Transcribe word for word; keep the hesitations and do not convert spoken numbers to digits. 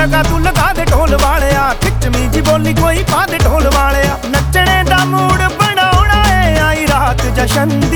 ਜਗਾ ਤੂੰ ਲਗਾ ਦੇ ਢੋਲ ਵਾਲਿਆ, ਖਿੱਚਵੀਂ ਜੀ ਬੋਲੀ ਕੋਈ ਪਾ ਦੇ ਢੋਲ ਵਾਲਿਆ। ਨੱਚਣੇ ਦਾ ਮੂਡ ਬਣਾਉਣਾ ਏ, ਆਈ ਰਾਤ ਜਸ਼ਨ